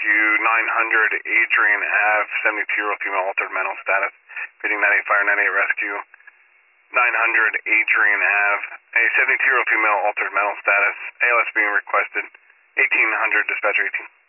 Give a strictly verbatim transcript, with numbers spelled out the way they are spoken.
Rescue nine hundred Adrian Ave, seventy-two-year-old female altered mental status. Reading nine eight Fire, nine eight Rescue. nine hundred Adrian Ave, a seventy-two-year-old female altered mental status. A L S being requested. eighteen hundred Dispatcher eighteen.